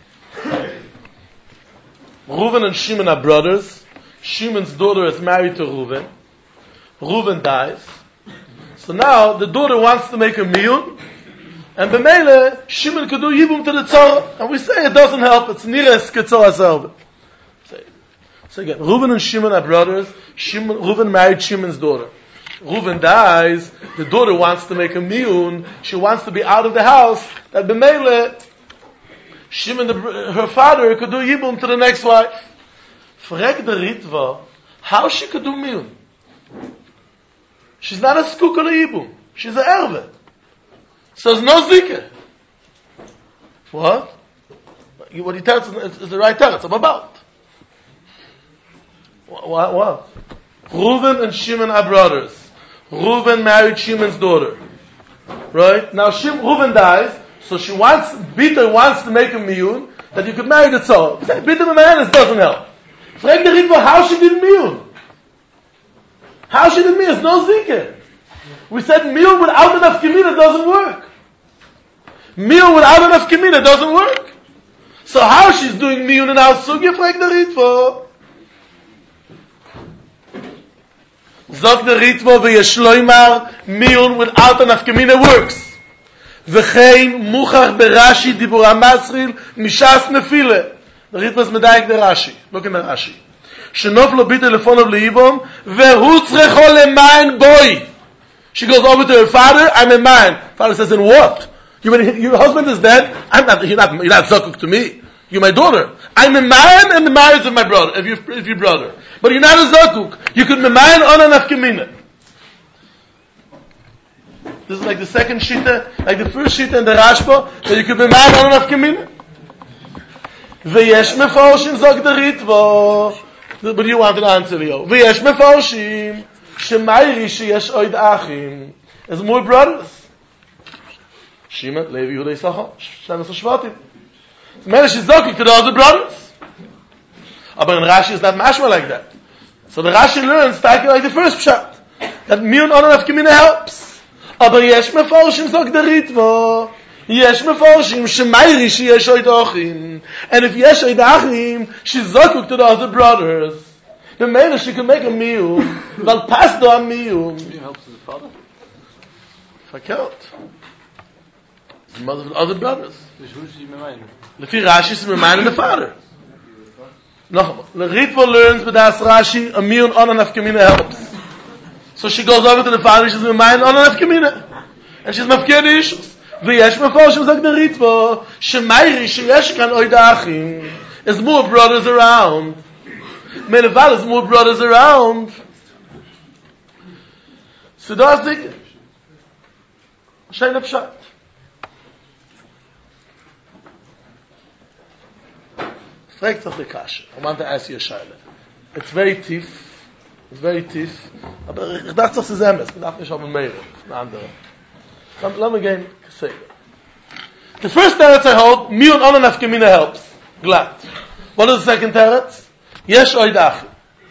Reuven and Shimon are brothers. Shimon's daughter is married to Reuven. Reuven dies. So now the daughter wants to make a miyun, and b'meile Shimon could do yibum to the tzara, and we say it doesn't help. It's nires ketzora selbe. So again, Reuven and Shimon are brothers. Shimon, Reuven married Shimon's daughter. Reuven dies. The daughter wants to make a miyun. She wants to be out of the house. That b'meile, Shimon, the, her father, could do yibum to the next wife. Frag the Ritva, how she could do miyun? She's not a skuk or a yibum. She's an erve. So there's no zikr. What? What he tells is, is the right teretz. I'm about. What? What? Reuven and Shimon are brothers. Reuven married Shimon's daughter. Right? Now Shim, Reuven dies, so she wants, Bita wants to make a miyun, that you could marry the tzor. Bita Memaenes doesn't help. Frag the Ritva how she did miyun. How she did miyun? It's no zikr. We said miyun without enough kimina doesn't work. Miyun without enough kimina doesn't work. So how she's doing miyun in our sugya? Frag the Ritva. Zog the Ritva v'yeshloimar miyun without an afkamina works. V'chein muchach berashi dibur hamasril mishas nefile. The Ritva is medayik the Rashi. Look in the Rashi. Shenof lo bite lefonov leibom vehu tzrecho lemain boy. She goes over to her father. I'm a man. Father says, in what? You mean your husband is dead? I'm not. You're not. You're not zakuk to me. You're my daughter. I'm a man and the marriage of my brother. If you if your brother. But you're not a zakuk. You could be man on an afkamina. This is like the second shita, like the first shita in the Rashba, that you could be man on an afkamina. V'yesh meforshim zog the Ritva. But you want an answer, Leo. V'yesh meforshim shemayri sheyesh oid achim. There's more brothers. Shimon, Levi, Yehuda, Yisachar, Shemes Shvatim. Maybe she's zakuk to the other brothers. But in Rashi is not mashma like that. So the Rashi learns like the first pshat that miyun on an afkamina helps. Aber yesh meforshim zog the Ritva. Yesh meforshim shemayri sheyesh oid achim. And if yesh oid achim, she's zakuk to the other brothers. Then maybe she can make a miyun. Val pas do a miyun. She helps the father. Fakelt. the mother of the other brothers. Lefi Rashi is reminding the father. No, the Ritva learns with Das Rashi, a Mion on and Nafkamina helps. So she goes over to the father, she's reminding on and Nafkamina. And she's mafkir the issues. V'yesh mefoshim zog the Ritva, shemayri sheyesh kan oidachim, is more brothers around. Meneval is more brothers around. So that's the Shayn Pshat. Fragt sich die Kasche. I want to ask you a Shaila. It's very tief. It's very tief. Aber ich dachte, das ist Emes. Ich dachte nicht auf ein Meere. Eine andere. Let me again say it. The first teretz I hold, mi und Onan Afkemina helps. Glad. What is the second teretz? Yesh oidachim.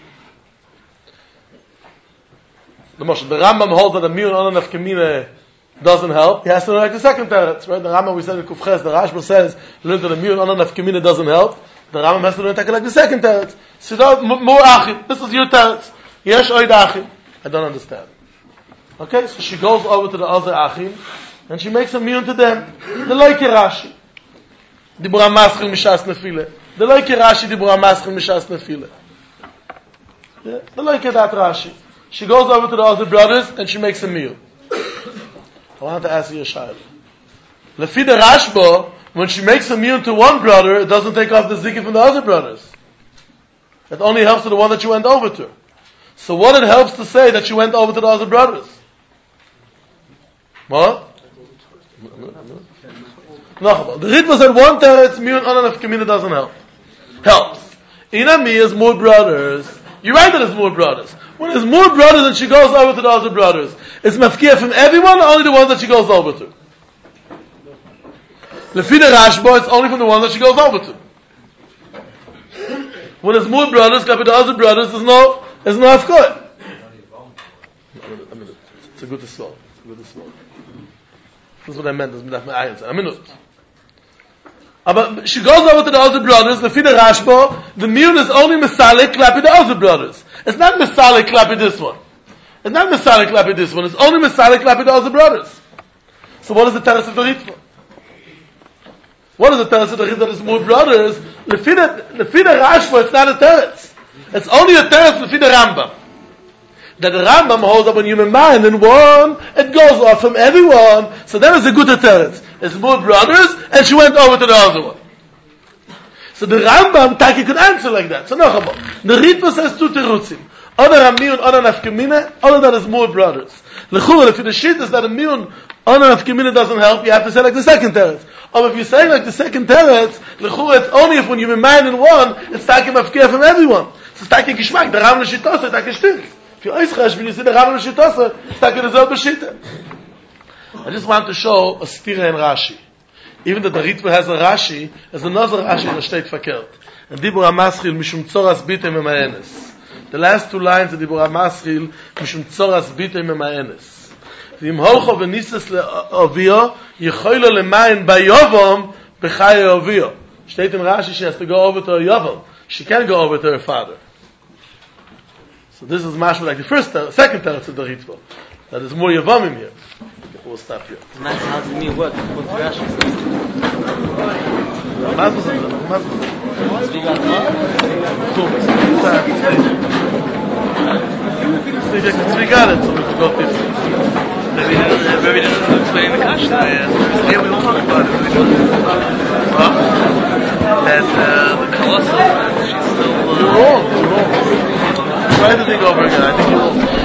The Moshe, the Rambam holds that the mi und Onan Afkemina doesn't help. He has to know like the second teretz, right? The Rambam, we said in Kufches, the Rashba says, learn that the mi und Onan Afkemina doesn't help. The Rambam has to learn like the second teretz. So more achim. This is your teretz. Yesh oidachim. I don't understand. Okay, so she goes over to the other achim, and she makes a miyun to them. The loike Rashi. Dibura maschil mishas nefile. The loike Rashi dibura maschil mishas nefile. Yeah, the loike that Rashi. She goes over to the other brothers, and she makes a miyun. I want to ask you a shayla. Lefi the Rashba, when she makes a miyun to one brother, it doesn't take off the zikah from the other brothers. It only helps to the one that you went over to. So what it helps to say that she went over to the other brothers? What? No, the Ritva said one teretz miyun onan of Kamina doesn't help. Helps. Inami is more brothers. You're right that it's more brothers. When there's more brothers and she goes over to the other brothers, it's mafkir from everyone or only the ones that she goes over to? Lefi the Rashba, it's only from the ones that she goes over to. When there's more brothers, compared to other brothers, there's no, there's no afkor. It's a good to swallow. It's a good to swallow. This is what I meant. This is my ayah. A minute. But she goes over to the other brothers. The Fida Rashba, the miyun is only Mesalik clapping the other brothers. It's not Mesalik clapping this one. It's not Mesalik clapping this one. It's only Mesalik clapping the other brothers. So what is the teretz of the Ritva? What is the teretz of the Ritva that is more brothers? The Fida Rashba, it's not a teretz. It's only a teretz the Fida Rambam. That the Rambam holds up on human mind in one, it goes off from everyone. So that is a good teretz. It's more brothers, and she went over to the other one. So the Rambam Taki could answer like that. So no, the Ritva says two terutzim. Other Amiyun, other Nafkamina, other that is more brothers. L'chura, if the shit is that Amiyun, other Nafkamina doesn't help, you have to say like the second teretz. Or if you say like the second teretz, l'chura, it's only if when human mind in one, it's Taki mafkir from everyone. So it's Taki Kishmak, the Rambam Shitose, Taki Shtirk. If you Eischash, when you see the Rambam Shitose, it's Taki Nezel B'Shita. I just want to show a stira in Rashi. Even though the Ritva has a Rashi, there's another Rashi that steht verkehrt. And Dibur HaMaschil, Mishum Tzoras Bitem Emaenes. The last two lines of Dibur HaMaschil, Mishum Tzoras Bitem Emaenes. V'im holcho v'nisas le'ovio, yichoylo le'mayin bayovom, b'chaye ovio. Steht in Rashi, she has to go over to her yovom. She can't go over to her father. So this is mashma like the first, second teretz of the Ritva. That is more yavamim here. We'll stop here. And that's how does it mean what? What's Rashi saying? Speak out loud? We got it, so we can go fifty. Maybe maybe they didn't explain the kasha. Yeah, we don't talk about it. Huh? That uh, the colossal, she's still... Uh, you're wrong, you're wrong. Try to think over again. I think you're wrong.